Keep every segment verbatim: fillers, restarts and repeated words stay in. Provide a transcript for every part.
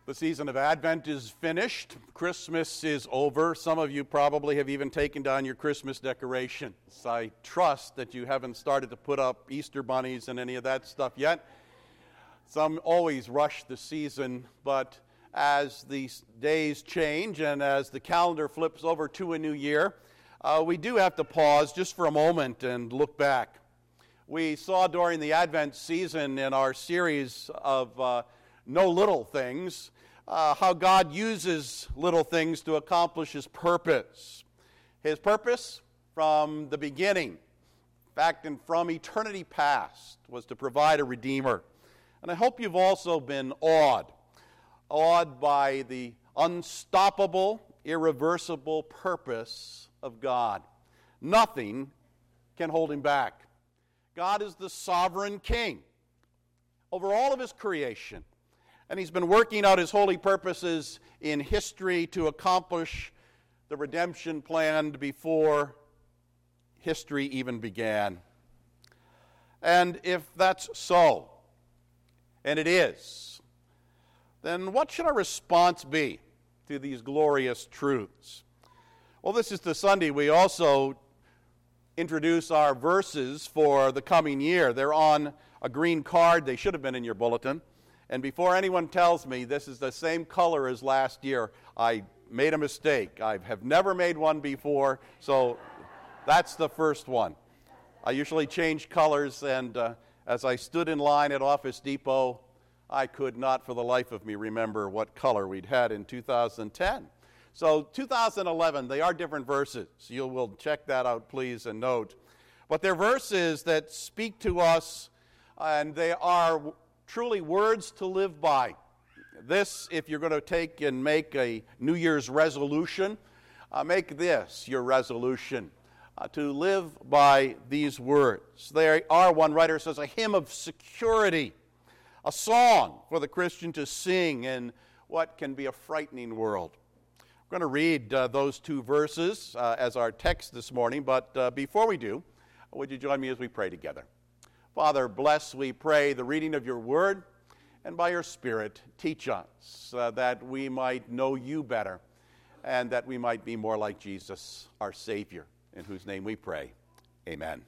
The season of Advent is finished. Christmas is over. Some of you probably have even taken down your Christmas decorations. I trust that you haven't started to put up Easter bunnies and any of that stuff yet. Some always rush the season, but as these days change and as the calendar flips over to a new year, uh, we do have to pause just for a moment and look back. We saw during the Advent season in our series of uh, No Little Things, uh, how God uses little things to accomplish His purpose. His purpose from the beginning, in fact, and from eternity past, was to provide a Redeemer. And I hope you've also been awed, awed by the unstoppable, irreversible purpose of God. Nothing can hold Him back. God is the sovereign King over all of His creation. And He's been working out His holy purposes in history to accomplish the redemption planned before history even began. And if that's so, and it is, then what should our response be to these glorious truths? Well, this is the Sunday we also introduce our verses for the coming year. They're on a green card. They should have been in your bulletin. And before anyone tells me this is the same color as last year, I made a mistake. I have never made one before, so that's the first one. I usually change colors, and uh, as I stood in line at Office Depot, I could not for the life of me remember what color we'd had in two thousand ten. So two thousand eleven, they are different verses. You will check that out, please, and note. But they're verses that speak to us, and they are truly words to live by. This, if you're going to take and make a New Year's resolution, uh, make this your resolution, uh, to live by these words. They are, one writer says, a hymn of security, a song for the Christian to sing in what can be a frightening world. We're going to read uh, those two verses uh, as our text this morning, but uh, before we do, would you join me as we pray together? Father, bless, we pray, the reading of your word, and by your Spirit, teach us uh, that we might know you better and that we might be more like Jesus, our Savior, in whose name we pray. Amen.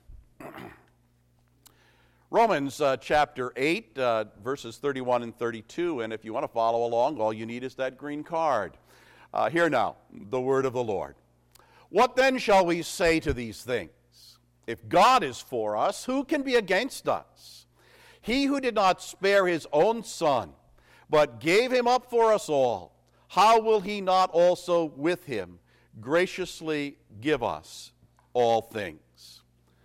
Romans uh, chapter eight, uh, verses thirty-one and thirty-two, and if you want to follow along, all you need is that green card. Uh, hear now the word of the Lord. What then shall we say to these things? If God is for us, who can be against us? He who did not spare his own Son, but gave him up for us all, how will he not also with him graciously give us all things?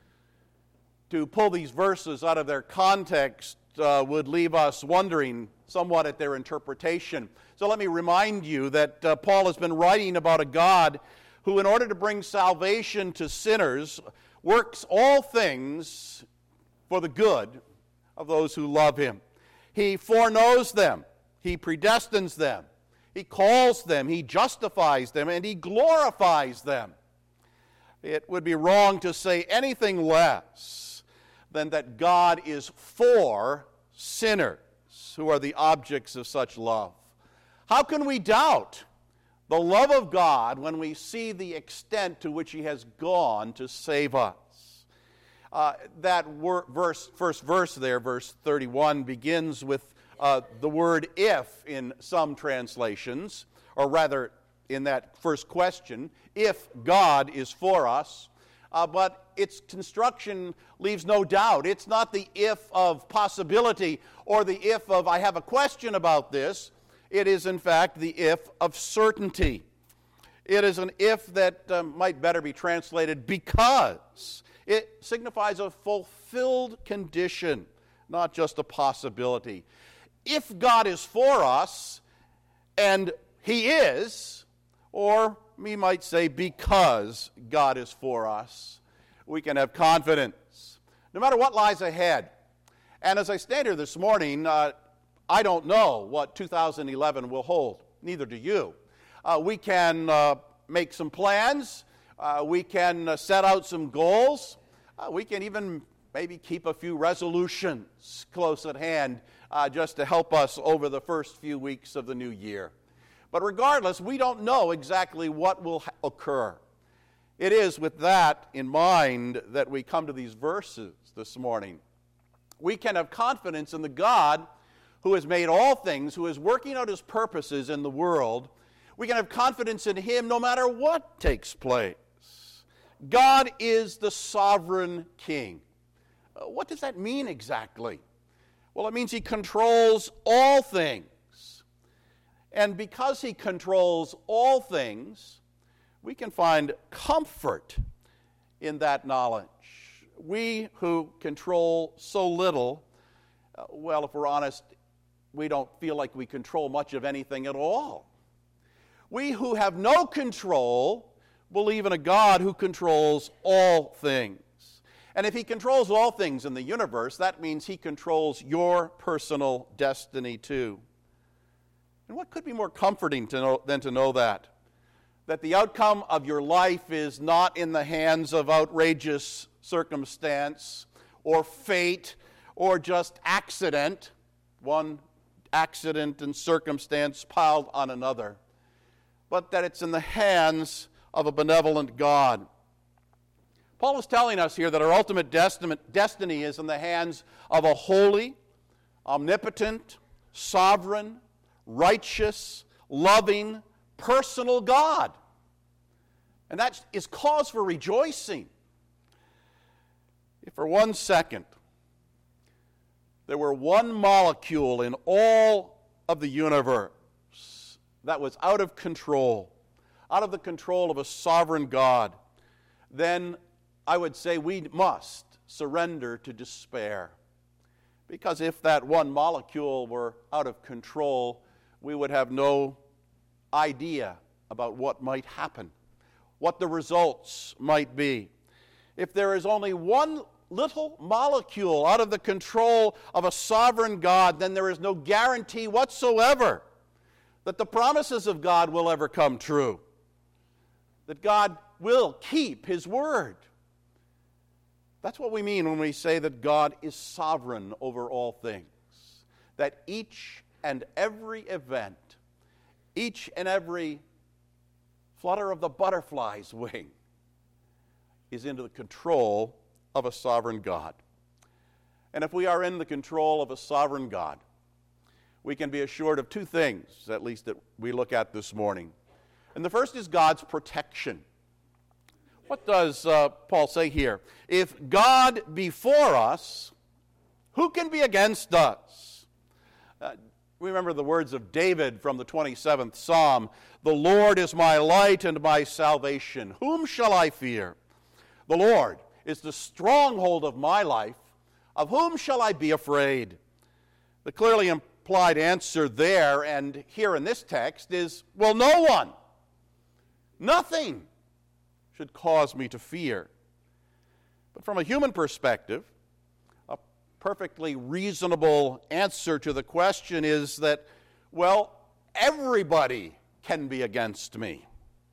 To pull these verses out of their context uh, would leave us wondering somewhat at their interpretation. So let me remind you that uh, Paul has been writing about a God who, in order to bring salvation to sinners, works all things for the good of those who love him. He foreknows them. He predestines them. He calls them. He justifies them. And he glorifies them. It would be wrong to say anything less than that God is for sinners who are the objects of such love. How can we doubt the love of God when we see the extent to which He has gone to save us? Uh, that wor- verse, first verse there, verse thirty-one, begins with uh, the word if in some translations, or rather in that first question, if God is for us. Uh, but its construction leaves no doubt. It's not the if of possibility or the if of I have a question about this. It is, in fact, the if of certainty. It is an if that um, might better be translated because. It signifies a fulfilled condition, not just a possibility. If God is for us, and He is, or we might say because God is for us, we can have confidence, no matter what lies ahead. And as I stand here this morning, uh, I don't know what two thousand eleven will hold. Neither do you. Uh, we can uh, make some plans. Uh, we can uh, set out some goals. Uh, we can even maybe keep a few resolutions close at hand uh, just to help us over the first few weeks of the new year. But regardless, we don't know exactly what will ha- occur. It is with that in mind that we come to these verses this morning. We can have confidence in the God who has made all things, who is working out his purposes in the world. We can have confidence in him no matter what takes place. God is the sovereign king. Uh, what does that mean exactly? Well, it means he controls all things. And because he controls all things, we can find comfort in that knowledge. We who control so little, uh, well, if we're honest, we don't feel like we control much of anything at all. We who have no control believe in a God who controls all things. And if he controls all things in the universe, that means he controls your personal destiny too. And what could be more comforting to know, than to know that? That the outcome of your life is not in the hands of outrageous circumstance or fate or just accident, one accident and circumstance piled on another, but that it's in the hands of a benevolent God. Paul is telling us here that our ultimate destiny is in the hands of a holy, omnipotent, sovereign, righteous, loving, personal God. And that is cause for rejoicing. If for one second there were one molecule in all of the universe that was out of control, out of the control of a sovereign God, then I would say we must surrender to despair. Because if that one molecule were out of control, we would have no idea about what might happen, what the results might be. If there is only one little molecule out of the control of a sovereign God, then there is no guarantee whatsoever that the promises of God will ever come true, that God will keep his word. That's what we mean when we say that God is sovereign over all things, that each and every event, each and every flutter of the butterfly's wing is into the control of a sovereign God. And if we are in the control of a sovereign God, we can be assured of two things, at least that we look at this morning. And the first is God's protection. What does uh, Paul say here? If God be for us, who can be against us? Uh, remember the words of David from the twenty-seventh Psalm. The Lord is my light and my salvation. Whom shall I fear? The Lord is the stronghold of my life. Of whom shall I be afraid? The clearly implied answer there and here in this text is, well, no one. Nothing should cause me to fear. But from a human perspective, a perfectly reasonable answer to the question is that, well, everybody can be against me.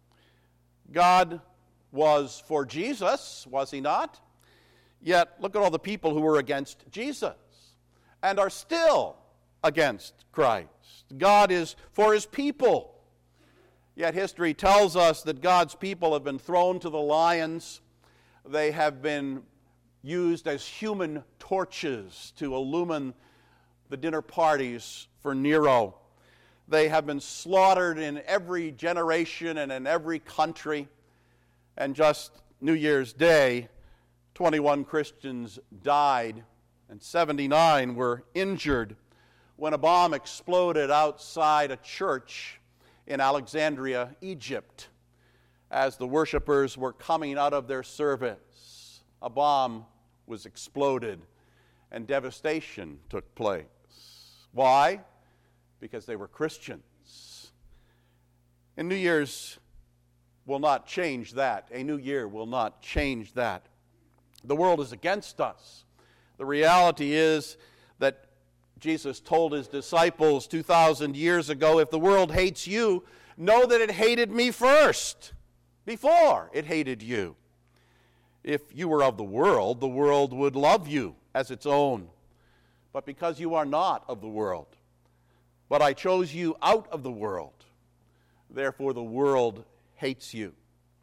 God was for Jesus, was he not? Yet, look at all the people who were against Jesus and are still against Christ. God is for his people. Yet history tells us that God's people have been thrown to the lions. They have been used as human torches to illumine the dinner parties for Nero. They have been slaughtered in every generation and in every country. And just New Year's Day, twenty-one Christians died and seventy-nine were injured when a bomb exploded outside a church in Alexandria, Egypt. As the worshipers were coming out of their service, a bomb was exploded and devastation took place. Why? Because they were Christians. And New Year's will not change that. A new year will not change that. The world is against us. The reality is that Jesus told his disciples two thousand years ago, if the world hates you, know that it hated me first, before it hated you. If you were of the world, the world would love you as its own. but because you are not of the world. But I chose you out of the world. Therefore the world hates you.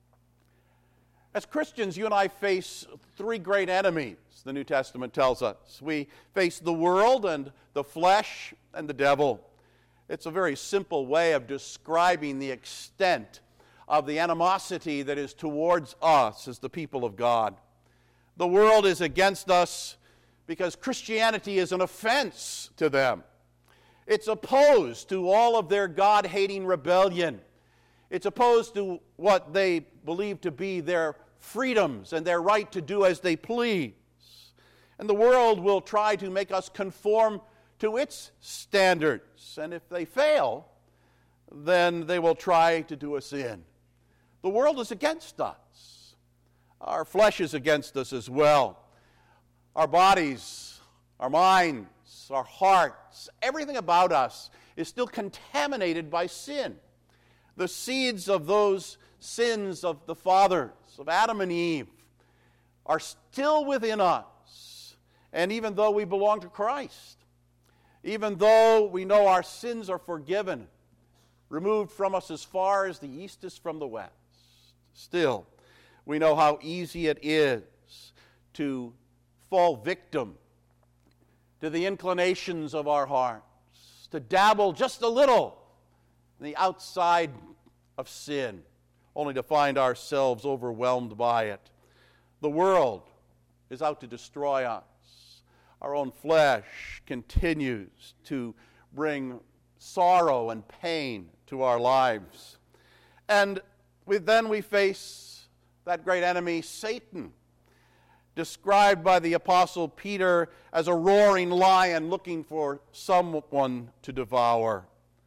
As Christians, you and I face three great enemies, the New Testament tells us. We face the world and the flesh and the devil. It's a very simple way of describing the extent of the animosity that is towards us as the people of God. The world is against us because Christianity is an offense to them. It's opposed to all of their God-hating rebellion. It's opposed to what they believe to be their freedoms and their right to do as they please. And the world will try to make us conform to its standards. And if they fail, then they will try to do us in. The world is against us. Our flesh is against us as well. Our bodies, our minds, our hearts, everything about us is still contaminated by sin. The seeds of those sins of the fathers, of Adam and Eve, are still within us. And even though we belong to Christ, even though we know our sins are forgiven, removed from us as far as the east is from the west, still we know how easy it is to fall victim to the inclinations of our hearts, to dabble just a little in the outside of sin, only to find ourselves overwhelmed by it. The world is out to destroy us. Our own flesh continues to bring sorrow and pain to our lives. And we, then we face that great enemy, Satan, described by the Apostle Peter as a roaring lion looking for someone to devour.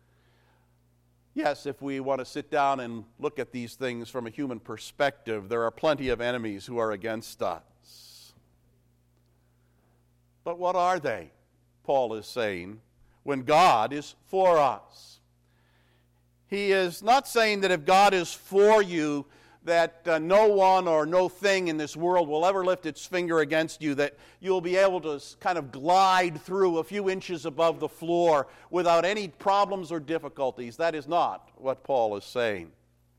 Yes, if we want to sit down and look at these things from a human perspective, there are plenty of enemies who are against us. But what are they, Paul is saying, when God is for us? He is not saying that if God is for you, that uh, no one or no thing in this world will ever lift its finger against you, that you'll be able to kind of glide through a few inches above the floor without any problems or difficulties. That is not what Paul is saying.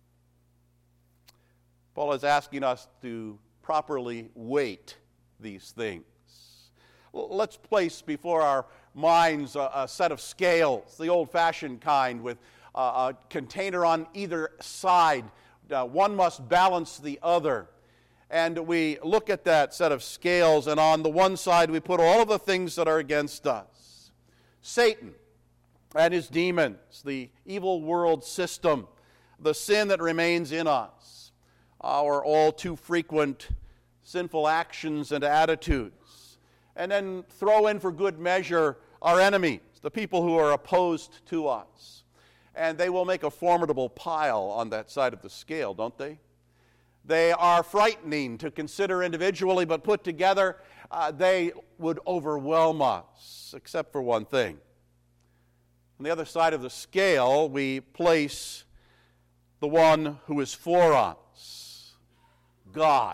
Paul is asking us to properly weight these things. Let's place before our minds a, a set of scales, the old-fashioned kind with uh, a container on either side. Uh, one must balance the other. And we look at that set of scales, and on the one side we put all of the things that are against us. Satan and his demons, the evil world system, the sin that remains in us, our all too frequent sinful actions and attitudes. And then throw in for good measure our enemies, the people who are opposed to us. And they will make a formidable pile on that side of the scale, don't they? They are frightening to consider individually, but put together, uh, they would overwhelm us, except for one thing. On the other side of the scale, we place the one who is for us, God.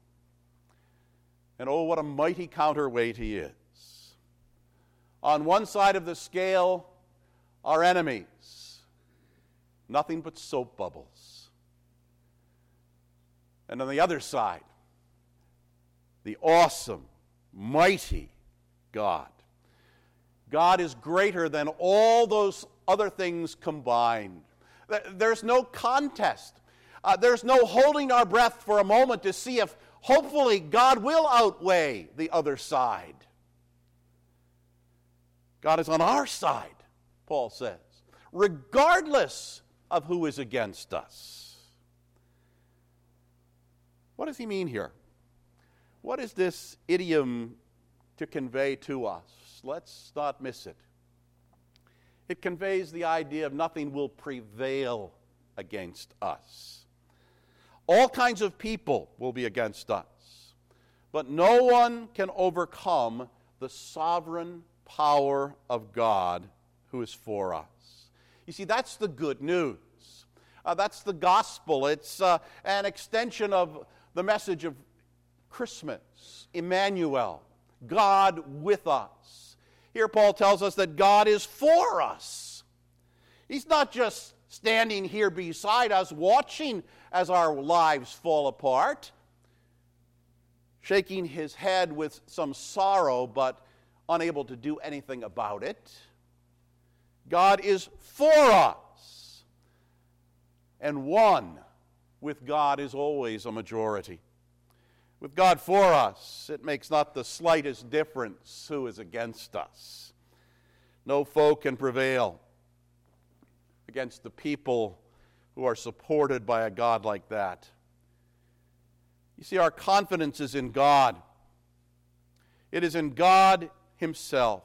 And oh, what a mighty counterweight he is. On one side of the scale, our enemies, nothing but soap bubbles. And on the other side, the awesome, mighty God. God is greater than all those other things combined. There's no contest. Uh, there's no holding our breath for a moment to see if hopefully God will outweigh the other side. God is on our side, Paul says, regardless of who is against us. What does he mean here? What is this idiom to convey to us? Let's not miss it. It conveys the idea of nothing will prevail against us. All kinds of people will be against us, but no one can overcome the sovereign power of God who is for us. You see, that's the good news. Uh, that's the gospel. It's uh, an extension of the message of Christmas, Emmanuel, God with us. Here Paul tells us that God is for us. He's not just standing here beside us, watching as our lives fall apart, shaking his head with some sorrow, but unable to do anything about it. God is for us. And one with God is always a majority. With God for us, it makes not the slightest difference who is against us. No foe can prevail against the people who are supported by a God like that. You see, our confidence is in God. It is in God himself,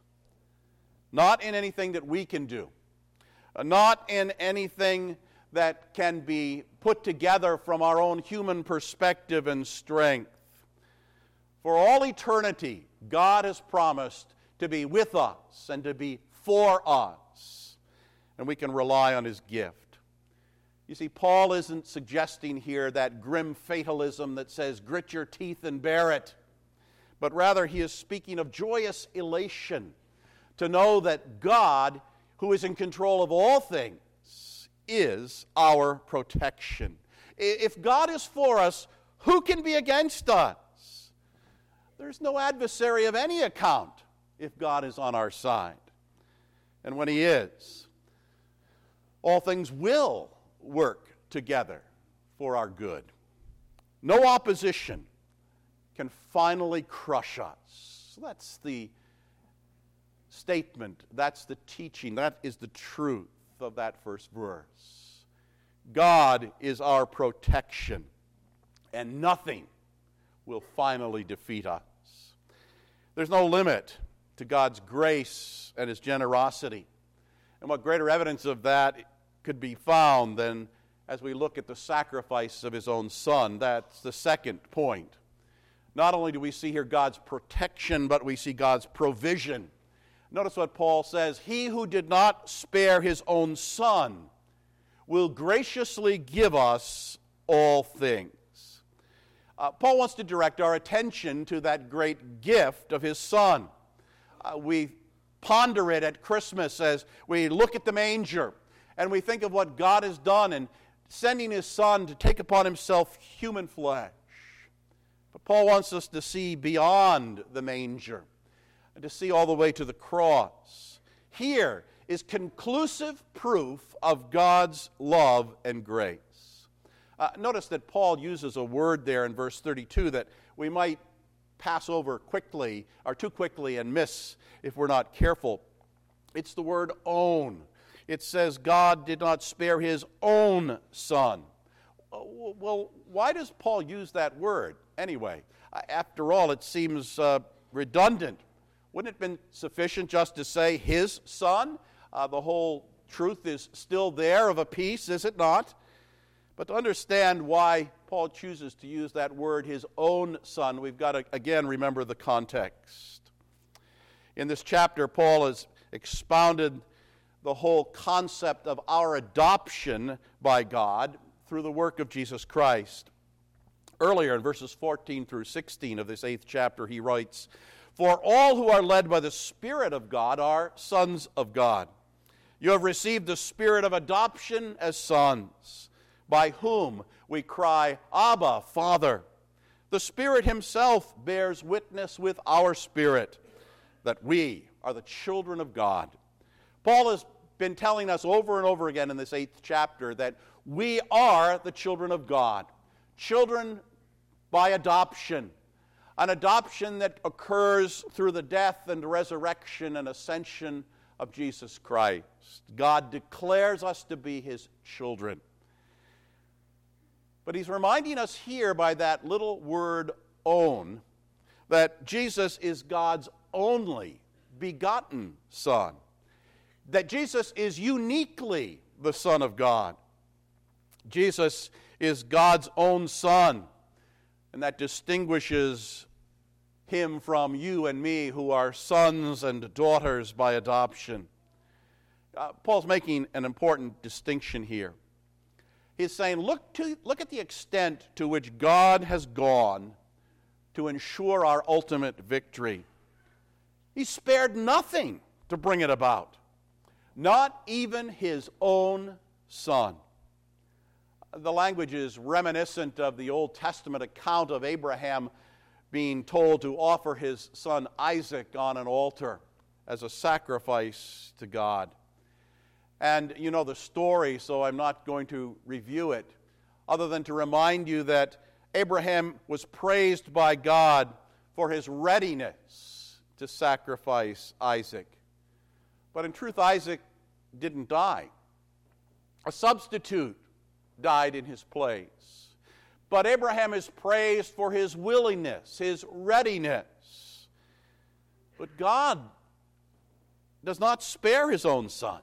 not in anything that we can do, not in anything that can be put together from our own human perspective and strength. For all eternity, God has promised to be with us and to be for us, and we can rely on his gift. You see, Paul isn't suggesting here that grim fatalism that says, grit your teeth and bear it, but rather he is speaking of joyous elation to know that God, who is in control of all things, is our protection. If God is for us, who can be against us? There's no adversary of any account if God is on our side. And when he is, all things will work together for our good. No opposition can finally crush us. That's the statement, that's the teaching, that is the truth of that first verse. God is our protection, and nothing will finally defeat us. There's no limit to God's grace and his generosity. And what greater evidence of that could be found than as we look at the sacrifice of his own Son? That's the second point. Not only do we see here God's protection, but we see God's provision. Notice what Paul says, he who did not spare his own Son will graciously give us all things. Uh, Paul wants to direct our attention to that great gift of his Son. Uh, we ponder it at Christmas as we look at the manger and we think of what God has done in sending his Son to take upon himself human flesh. But Paul wants us to see beyond the manger and to see all the way to the cross. Here is conclusive proof of God's love and grace. Uh, notice that Paul uses a word there in verse thirty-two that we might pass over quickly, or too quickly, and miss if we're not careful. It's the word own. It says God did not spare his own Son. Well, why does Paul use that word anyway? After all, it seems uh, redundant. Wouldn't it have been sufficient just to say his Son? Uh, the whole truth is still there of a piece, is it not? But to understand why Paul chooses to use that word, his own Son, we've got to, again, remember the context. In this chapter, Paul has expounded the whole concept of our adoption by God through the work of Jesus Christ. Earlier in verses fourteen through sixteen of this eighth chapter, he writes, "For all who are led by the Spirit of God are sons of God. You have received the Spirit of adoption as sons, by whom we cry, Abba, Father. The Spirit himself bears witness with our spirit that we are the children of God." Paul has been telling us over and over again in this eighth chapter that we are the children of God, children by adoption, an adoption that occurs through the death and resurrection and ascension of Jesus Christ. God declares us to be his children. But he's reminding us here by that little word own that Jesus is God's only begotten Son, that Jesus is uniquely the Son of God. Jesus is God's own Son, and that distinguishes him from you and me who are sons and daughters by adoption. Uh, Paul's making an important distinction here. He's saying, look, to, look at the extent to which God has gone to ensure our ultimate victory. He spared nothing to bring it about. Not even his own son. The language is reminiscent of the Old Testament account of Abraham being told to offer his son Isaac on an altar as a sacrifice to God. And you know the story, so I'm not going to review it, other than to remind you that Abraham was praised by God for his readiness to sacrifice Isaac. But in truth, Isaac didn't die. A substitute died in his place. But Abraham is praised for his willingness, his readiness. But God does not spare his own son.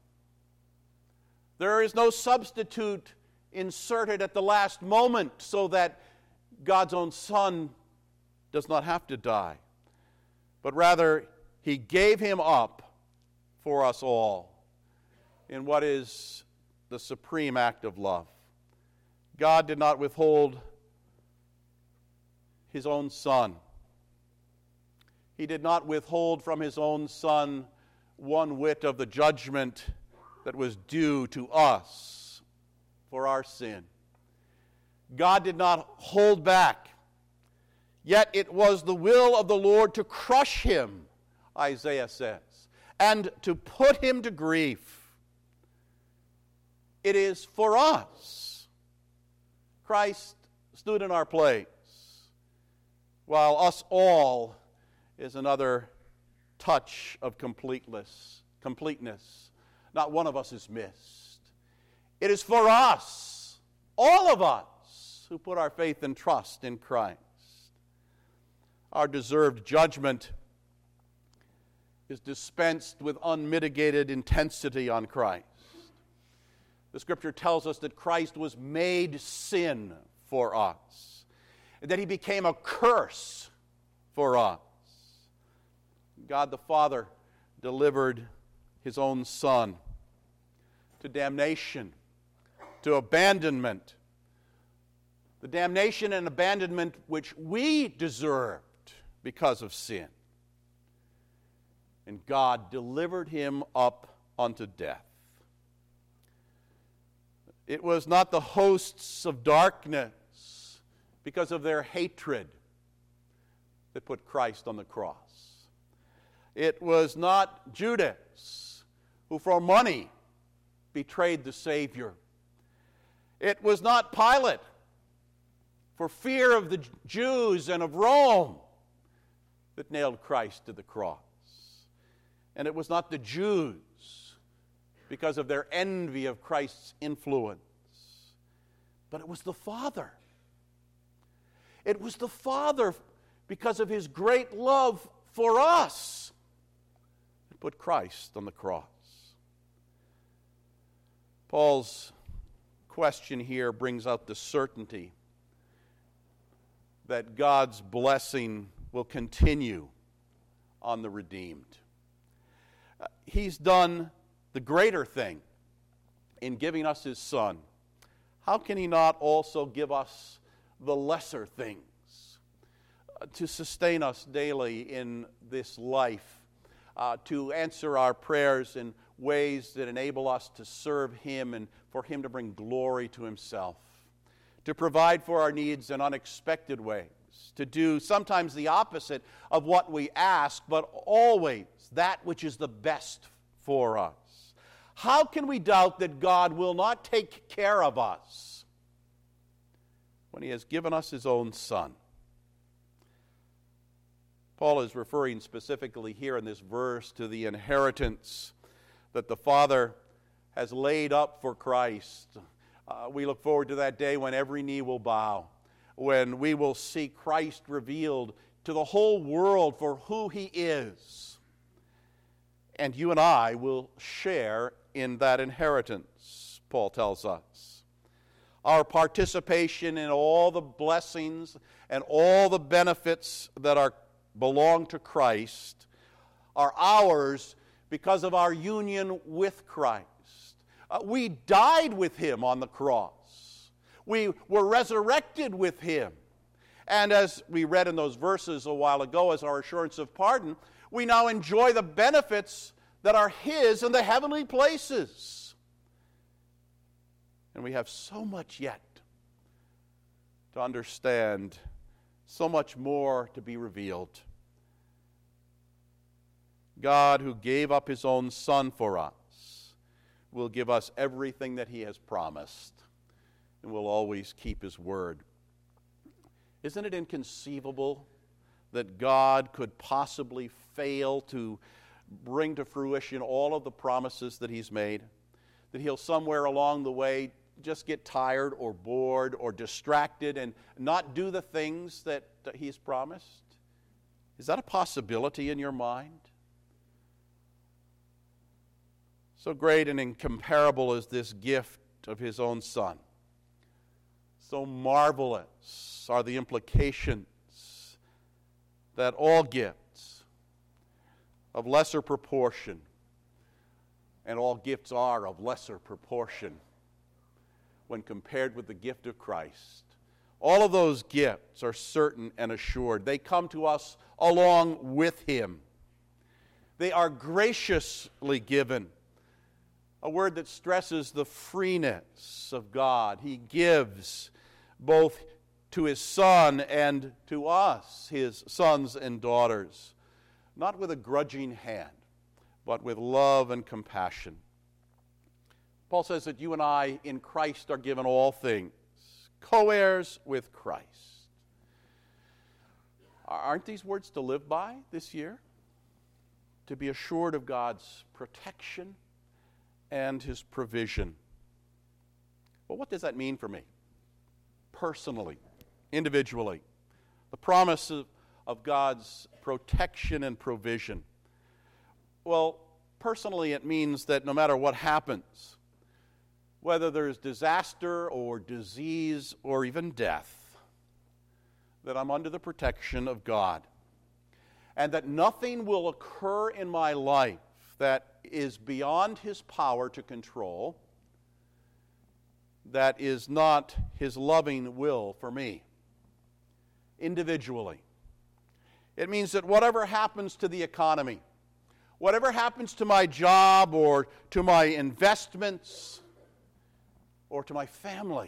There is no substitute inserted at the last moment so that God's own son does not have to die. But rather, he gave him up for us all in what is the supreme act of love. God did not withhold his own son. He did not withhold from his own son one whit of the judgment that was due to us for our sin. God did not hold back. Yet it was the will of the Lord to crush him, Isaiah says, and to put him to grief. It is for us. Christ stood in our place, while us all is another touch of completeness. completeness. Not one of us is missed. It is for us, all of us, who put our faith and trust in Christ. Our deserved judgment is dispensed with unmitigated intensity on Christ. The Scripture tells us that Christ was made sin for us, and that he became a curse for us. God the Father delivered his own Son to damnation, to abandonment, the damnation and abandonment which we deserved because of sin. And God delivered him up unto death. It was not the hosts of darkness, because of their hatred, that put Christ on the cross. It was not Judas, who for money betrayed the Savior. It was not Pilate, for fear of the Jews and of Rome, that nailed Christ to the cross. And it was not the Jews, because of their envy of Christ's influence, but it was the Father. It was the Father, because of his great love for us, that put Christ on the cross. Paul's question here brings out the certainty that God's blessing will continue on the redeemed. Uh, he's done the greater thing in giving us his Son. How can he not also give us the lesser things uh, to sustain us daily in this life, uh, to answer our prayers in ways that enable us to serve him and for him to bring glory to himself, to provide for our needs in unexpected ways, to do sometimes the opposite of what we ask, but always that which is the best for us? How can we doubt that God will not take care of us when he has given us his own Son? Paul is referring specifically here in this verse to the inheritance that the Father has laid up for Christ. Uh, we look forward to that day when every knee will bow, when we will see Christ revealed to the whole world for who he is. And you and I will share in that inheritance, Paul tells us. Our participation in all the blessings and all the benefits that are belong to Christ are ours because of our union with Christ. Uh, we died with him on the cross. We were resurrected with him. And as we read in those verses a while ago as our assurance of pardon, We now enjoy the benefits that are His in the heavenly places. And we have so much yet to understand, so much more to be revealed. God, who gave up His own Son for us, will give us everything that He has promised, and will always keep His word. Isn't it inconceivable that God could possibly fail to bring to fruition all of the promises that He's made? That He'll somewhere along the way just get tired or bored or distracted and not do the things that He's promised? Is that a possibility in your mind? So great and incomparable is this gift of His own Son. So marvelous are the implications that all gifts of lesser proportion, and all gifts are of lesser proportion when compared with the gift of Christ. All of those gifts are certain and assured. They come to us along with Him. They are graciously given. A word that stresses the freeness of God. He gives both to His Son and to us, His sons and daughters, not with a grudging hand, but with love and compassion. Paul says that you and I in Christ are given all things, co-heirs with Christ. Aren't these words to live by this year? To be assured of God's protection and His provision. Well, what does that mean for me? Personally, individually. The promise of, of God's protection and provision. Well, personally it means that no matter what happens, whether there's disaster or disease or even death, that I'm under the protection of God. And that nothing will occur in my life that is beyond His power to control, that is not His loving will for me, individually. It means that whatever happens to the economy, whatever happens to my job or to my investments or to my family,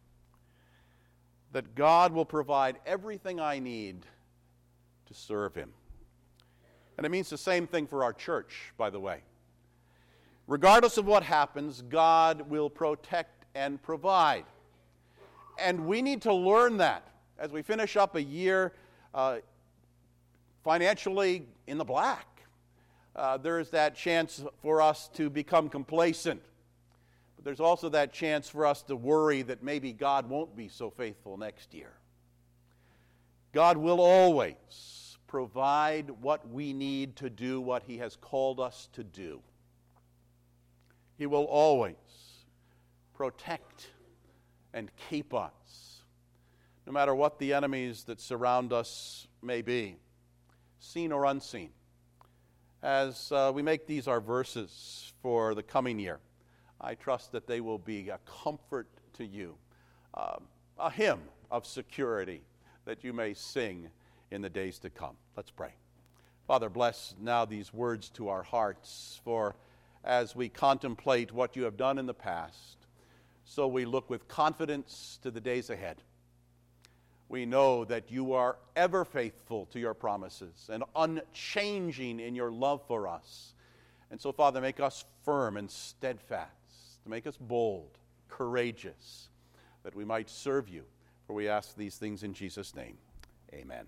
that God will provide everything I need to serve Him. And it means the same thing for our church, by the way. Regardless of what happens, God will protect and provide. And we need to learn that as we finish up a year uh, financially in the black. Uh, there is that chance for us to become complacent. But there's also that chance for us to worry that maybe God won't be so faithful next year. God will always provide what we need to do what He has called us to do. He will always protect and keep us, no matter what the enemies that surround us may be, seen or unseen. As uh, we make these our verses for the coming year, I trust that they will be a comfort to you, uh, a hymn of security that you may sing in the days to come. Let's pray. Father, bless now these words to our hearts, for as we contemplate what you have done in the past, so we look with confidence to the days ahead. We know that you are ever faithful to your promises and unchanging in your love for us. And so, Father, make us firm and steadfast, to make us bold, courageous, that we might serve you. For we ask these things in Jesus' name. Amen.